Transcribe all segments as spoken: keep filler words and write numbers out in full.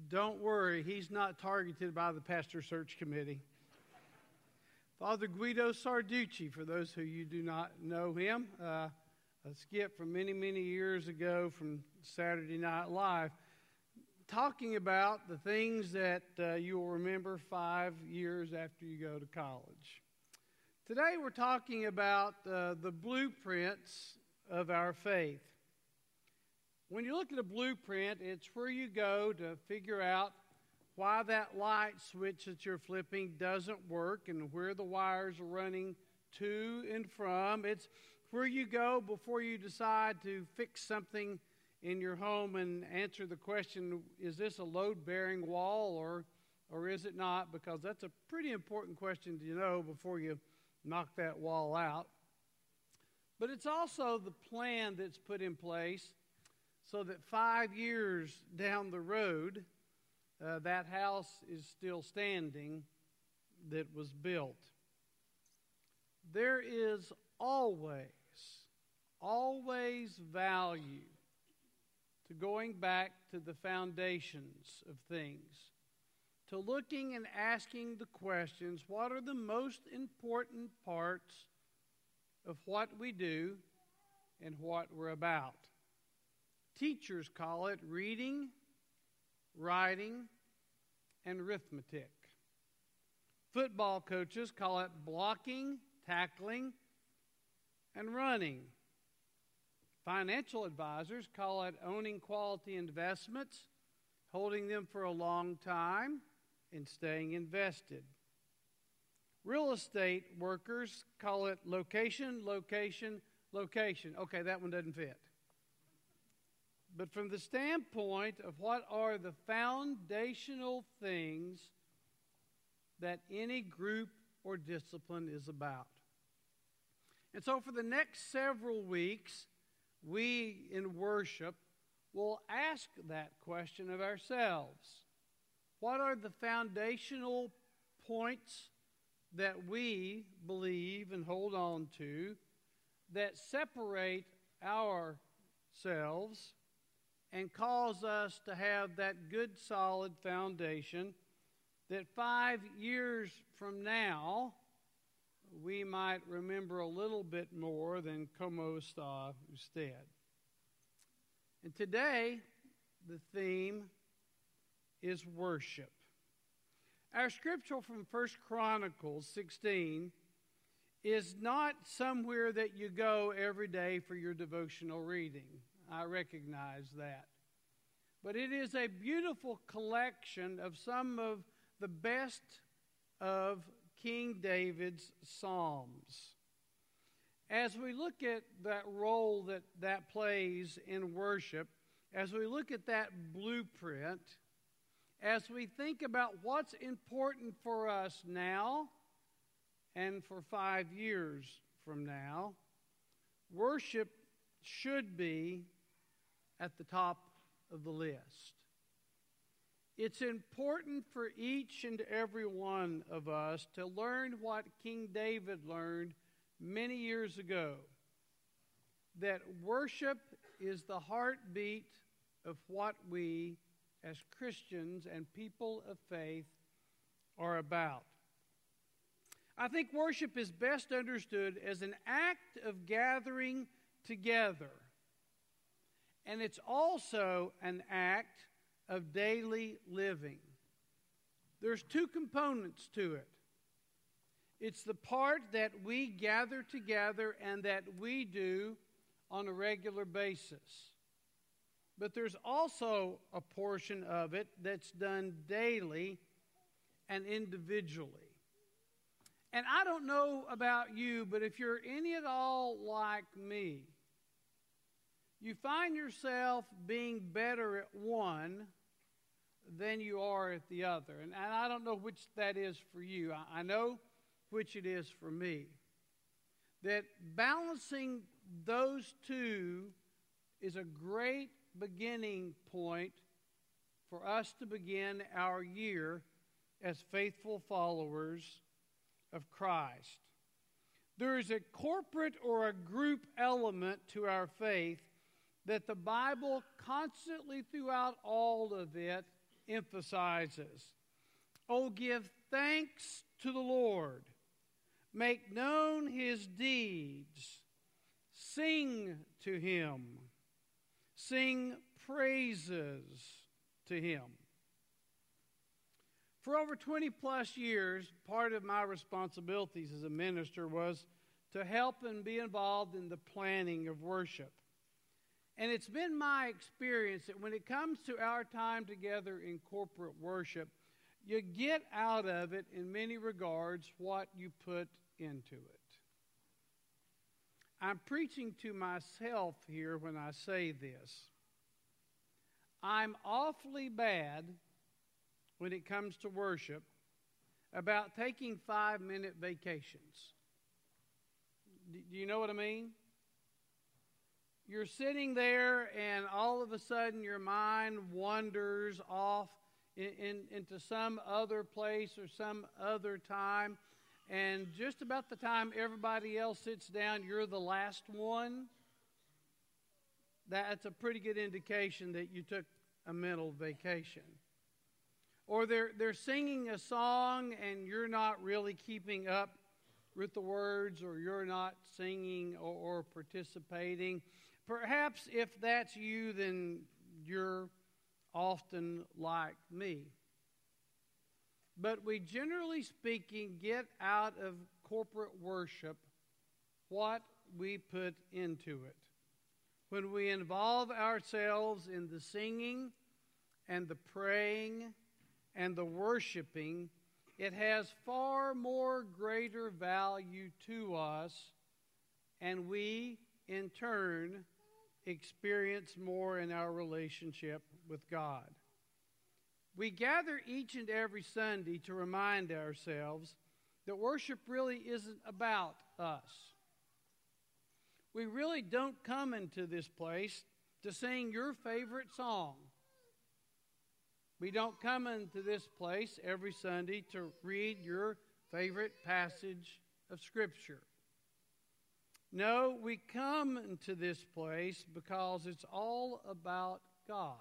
Don't worry, he's not targeted by the pastor search committee. Father Guido Sarducci, for those who you do not know him, uh, a skit from many, many years ago from Saturday Night Live, talking about the things that uh, you will remember five years after you go to college. Today we're talking about uh, the blueprints of our faith. When you look at a blueprint, it's where you go to figure out why that light switch that you're flipping doesn't work and where the wires are running to and from. It's where you go before you decide to fix something in your home and answer the question, is this a load-bearing wall or, or is it not? Because that's a pretty important question to know before you knock that wall out. But it's also the plan that's put in place so that five years down the road, uh, that house is still standing that was built. There is always, always value to going back to the foundations of things, to looking and asking the questions, what are the most important parts of what we do and what we're about? Teachers call it reading, writing, and arithmetic. Football coaches call it blocking, tackling, and running. Financial advisors call it owning quality investments, holding them for a long time, and staying invested. Real estate workers call it location, location, location. Okay, that one doesn't fit. But from the standpoint of what are the foundational things that any group or discipline is about. And so for the next several weeks, we in worship will ask that question of ourselves. What are the foundational points that we believe and hold on to that separate ourselves and cause us to have that good, solid foundation that five years from now, we might remember a little bit more than como está usted. And today, the theme is worship. Our scripture from First Chronicles sixteen is not somewhere that you go every day for your devotional reading. I recognize that. But it is a beautiful collection of some of the best of King David's Psalms. As we look at that role that that plays in worship, as we look at that blueprint, as we think about what's important for us now and for five years from now, worship should be at the top of the list. It's important for each and every one of us to learn what King David learned many years ago, that worship is the heartbeat of what we as Christians and people of faith are about. I think worship is best understood as an act of gathering together. And it's also an act of daily living. There's two components to it. It's the part that we gather together and that we do on a regular basis. But there's also a portion of it that's done daily and individually. And I don't know about you, but if you're any at all like me, you find yourself being better at one than you are at the other. And, and I don't know which that is for you. I, I know which it is for me. That balancing those two is a great beginning point for us to begin our year as faithful followers of Christ. There is a corporate or a group element to our faith that the Bible constantly throughout all of it emphasizes. Oh, give thanks to the Lord. Make known his deeds. Sing to him. Sing praises to him. For over twenty plus years, part of my responsibilities as a minister was to help and be involved in the planning of worship. And it's been my experience that when it comes to our time together in corporate worship, you get out of it, in many regards, what you put into it. I'm preaching to myself here when I say this. I'm awfully bad when it comes to worship about taking five-minute vacations. Do you know what I mean? You're sitting there and all of a sudden your mind wanders off in, in, into some other place or some other time, and just about the time everybody else sits down, you're the last one. That's a pretty good indication that you took a mental vacation. Or they're, they're singing a song and you're not really keeping up with the words, or you're not singing or, or participating. Perhaps if that's you, then you're often like me. But we, generally speaking, get out of corporate worship what we put into it. When we involve ourselves in the singing and the praying and the worshiping, it has far more greater value to us, and we, in turn, experience more in our relationship with God. We gather each and every Sunday to remind ourselves that worship really isn't about us. We really don't come into this place to sing your favorite song. We don't come into this place every Sunday to read your favorite passage of Scripture. No, we come into this place because it's all about God,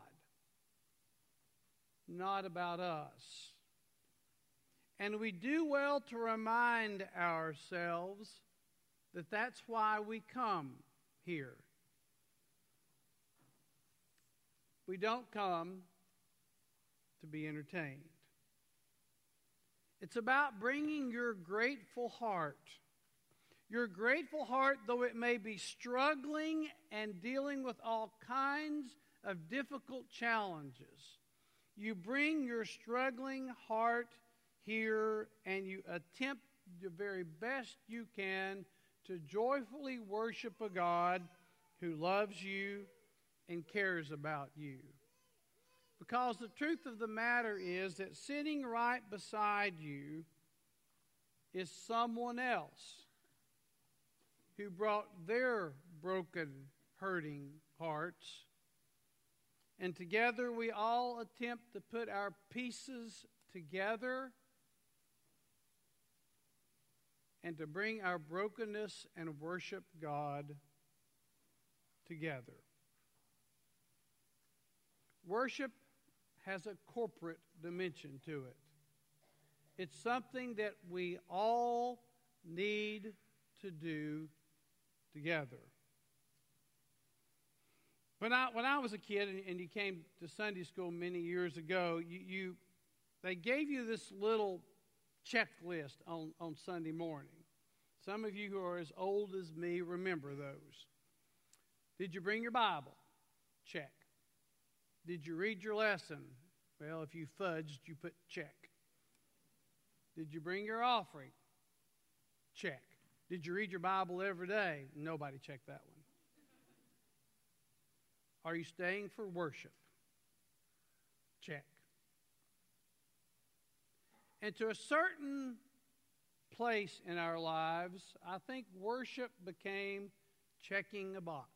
not about us. And we do well to remind ourselves that that's why we come here. We don't come to be entertained. It's about bringing your grateful heart. Your grateful heart, though it may be struggling and dealing with all kinds of difficult challenges, you bring your struggling heart here and you attempt the very best you can to joyfully worship a God who loves you and cares about you. Because the truth of the matter is that sitting right beside you is someone else who brought their broken, hurting hearts. And together we all attempt to put our pieces together and to bring our brokenness and worship God together. Worship has a corporate dimension to it. It's something that we all need to do together. When I when I was a kid and, and you came to Sunday school many years ago, you, you they gave you this little checklist on, on Sunday morning. Some of you who are as old as me remember those. Did you bring your Bible? Check. Did you read your lesson? Well, if you fudged, you put check. Did you bring your offering? Check. Did you read your Bible every day? Nobody checked that one. Are you staying for worship? Check. And to a certain place in our lives, I think worship became checking a box.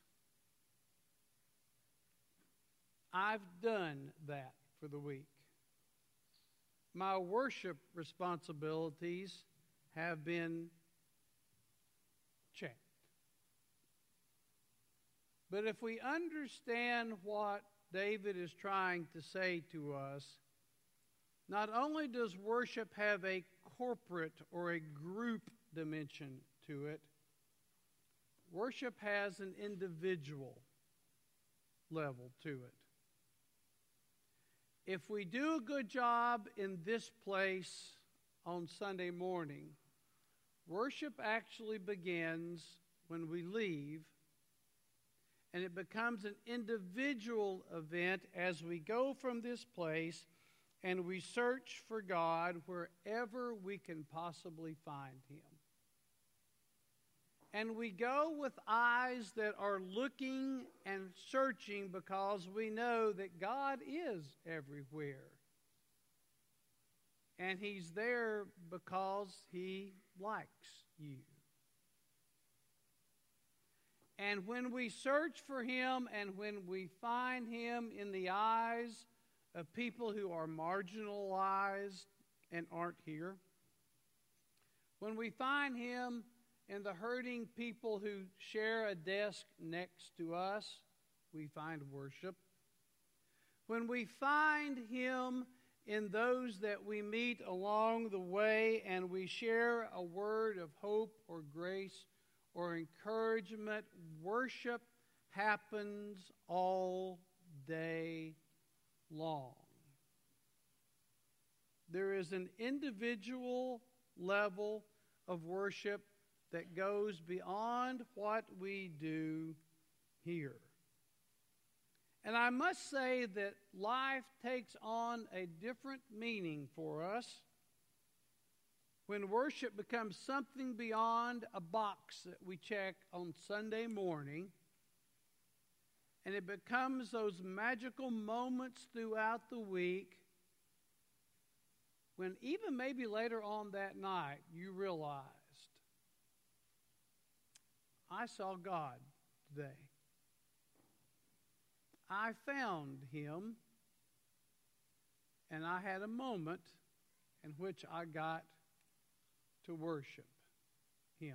I've done that for the week. My worship responsibilities have been checked. But if we understand what David is trying to say to us. Not only does worship have a corporate or a group dimension to it, worship has an individual level to it. If we do a good job in this place on Sunday morning, worship actually begins when we leave, and it becomes an individual event as we go from this place and we search for God wherever we can possibly find Him. And we go with eyes that are looking and searching because we know that God is everywhere. And He's there because He likes you. And when we search for Him and when we find Him in the eyes of people who are marginalized and aren't here, when we find Him in the hurting people who share a desk next to us, we find worship. When we find Him in those that we meet along the way and we share a word of hope or grace or encouragement, worship happens all day long. There is an individual level of worship that goes beyond what we do here. And I must say that life takes on a different meaning for us when worship becomes something beyond a box that we check on Sunday morning, and it becomes those magical moments throughout the week when even maybe later on that night you realized, I saw God today. I found Him, and I had a moment in which I got to worship Him.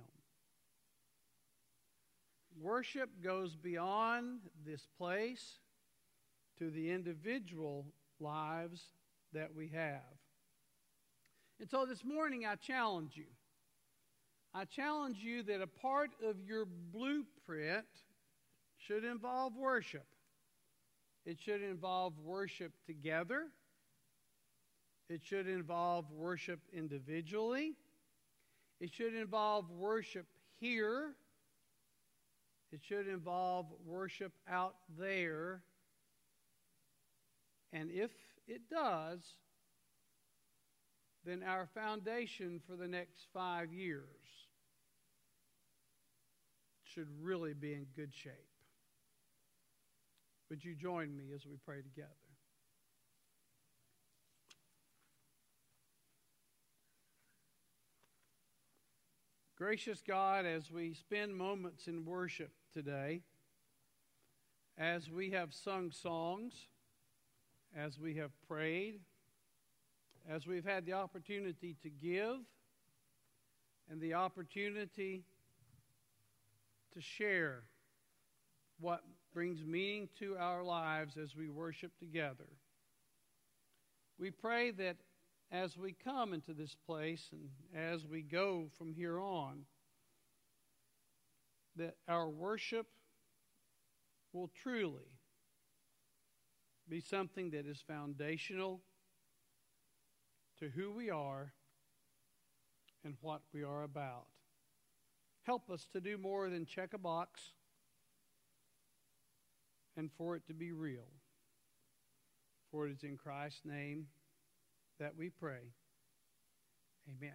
Worship goes beyond this place to the individual lives that we have. And so this morning I challenge you. I challenge you that a part of your blueprint should involve worship. It should involve worship together. It should involve worship individually. It should involve worship here. It should involve worship out there. And if it does, then our foundation for the next five years should really be in good shape. Would you join me as we pray together? Gracious God, as we spend moments in worship today, as we have sung songs, as we have prayed, as we've had the opportunity to give and the opportunity to share what brings meaning to our lives as we worship together. We pray that as we come into this place and as we go from here on, that our worship will truly be something that is foundational to who we are and what we are about. Help us to do more than check a box and for it to be real. For it is in Christ's name that we pray. Amen.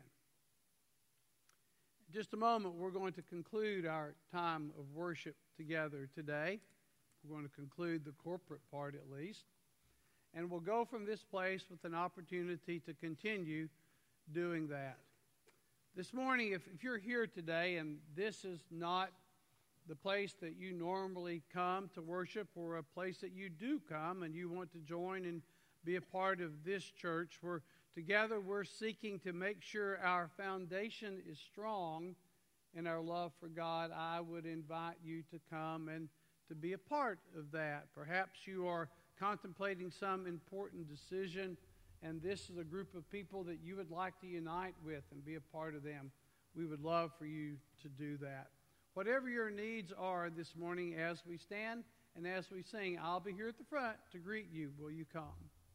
In just a moment, we're going to conclude our time of worship together today. We're going to conclude the corporate part at least. And we'll go from this place with an opportunity to continue doing that. This morning, if, if you're here today and this is not the place that you normally come to worship or a place that you do come and you want to join and be a part of this church, where together we're seeking to make sure our foundation is strong in our love for God, I would invite you to come and to be a part of that. Perhaps you are contemplating some important decision, and this is a group of people that you would like to unite with and be a part of them, we would love for you to do that. Whatever your needs are this morning as we stand and as we sing, I'll be here at the front to greet you. Will you come?